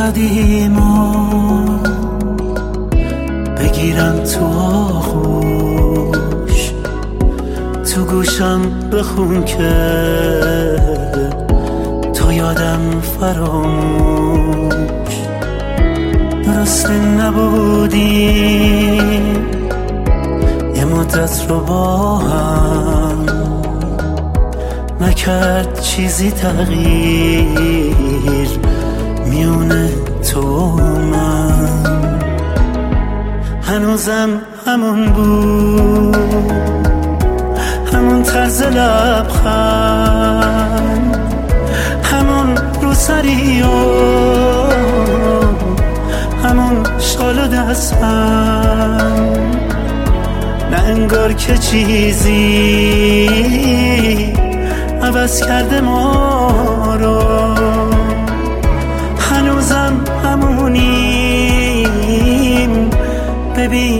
قدیما بگیرم تو آغوش، تو گوشم بخون که تو یادم فراموش. درست نبودیم یه مدت رو با هم، نکرد چیزی تغییر میونه تو و من. هنوزم همون بود، همون طرز لبخند، همون روسری و همون شال و دستم. نه انگار که چیزی عوض کرده ما رو، هنوزم همونیم. ببین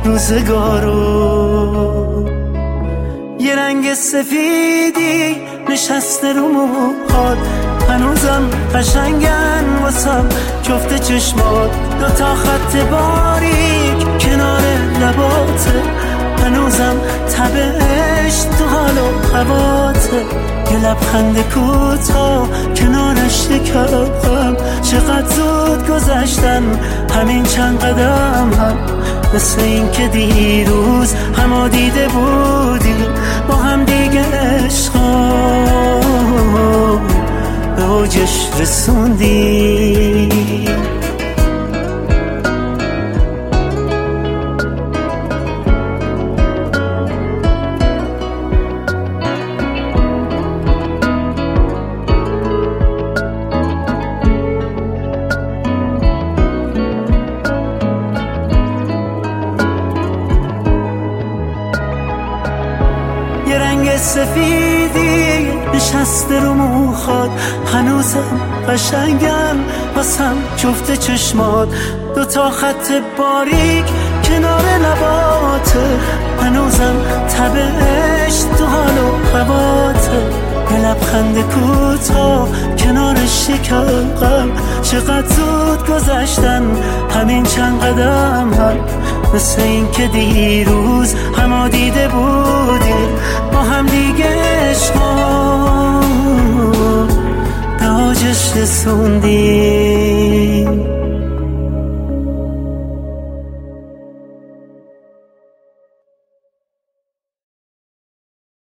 روزگارو، یه رنگ سفیدی نشسته رو موهات، هنوزم قشنگن واسم جفت چشمات. دوتا خط باریک کنار لباته، هنوزم تبش تو حال و هواته. یه لبخند کوتاه کنارش شکم، چقدر زود گذشتن همین چند قدم هم. مثل این که دیروز همو دیده بودیم با هم دیگه، عشقا به اوجش رسوندیم. یه رنگ سفیدی نشسته رو موهات، هنوزم قشنگن واسم جفت چشمات. دوتا خط باریک کنار لباته، هنوزم تبش تو حال و هواته. یه لبخند کوتاه کنارش شکم، چقدر زود گذشتن همین چند قدم هم. مثل این که دیروز همو دیده بودیم با هم دیگه، عشقا به اوجش رسوندیم.